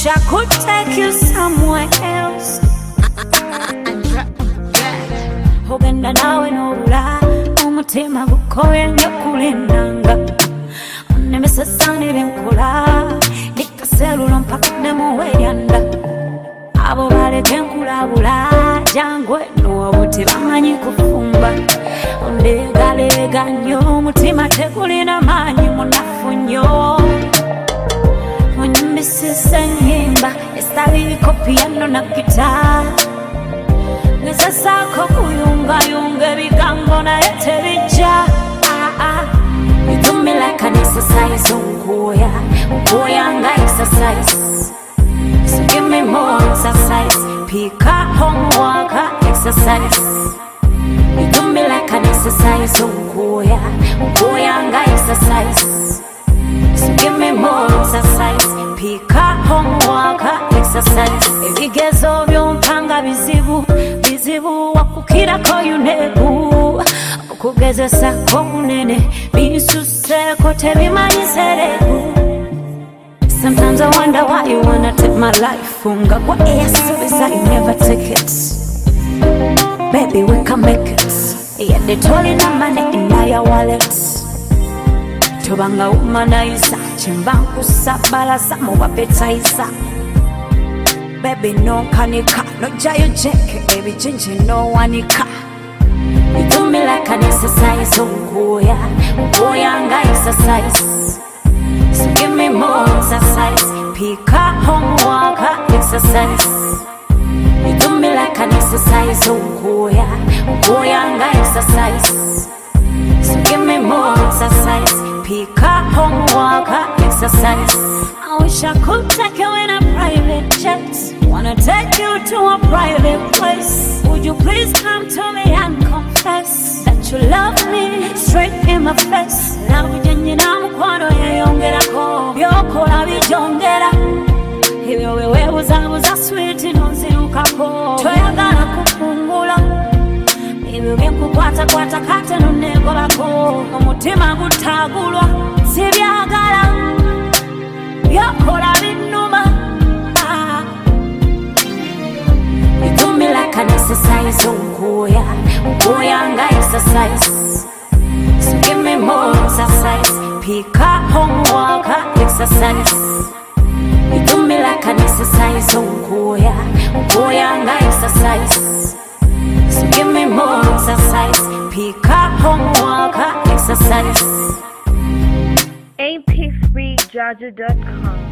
wish I could take you somewhere else. Ogenda nawe n'obula omutima gukoye nnyo kulindanga onemesesa n'ebyenkola ndikaserulo mpaka nemuweryanda abo baleka enkulabula jangwe n'obo tebamanyi kufumba ondegalega nnyo omutima tegulina maanyi munafu nnyo onyimbisisa ennyimba esitaliko piyano na gita ngezasaako kuyungayunga ebigambo naye tebijja. You do me like an exercise, unkuya nga exercise. So give me more exercise, pick up homework exercise. You do me like an exercise, unkuya nga exercise. So give me more exercise, pick up homework exercise. Ebigezo byompanga bizibu wakukirako yunebu okugezesako kunene binsuseko tebimanyisereku. Sometimes I wonder why you wanna take my life. Nga kwa eyasubisa you never take it. Baby we can make it. Yeah, they told you no money in your wallet. Tobanga umanaisa chimbanku sabalaza mubapetaisa. Baby no kanika, no jayo jeke, baby jinji no wanika. You do me like an exercise, unkuya nga exercise. So give me more exercise, pick up homework exercise. You do me like an exercise, unkuya nga exercise. So give me more exercise, pick up homework exercise. I wish I could take you in a private jet. Wanna take you to a private place. Would you please come to me and confess that you love me straight in my face? Love janyina mukwano yeyongerako byokola bijongera ebyo wewebuzabuza sweet nonzirukako toyagala kufungula ebyo byekukwatakwata kate nonegolako omutima gutagulwa sibyagala byokola binnuma. You do me like an exercise, unkuya nga exercise. So give me more exercise, pick up homework exercise. You do me like an exercise, unkuya nga exercise. So give me more exercise, pick up homework exercise. AP3Jaja.com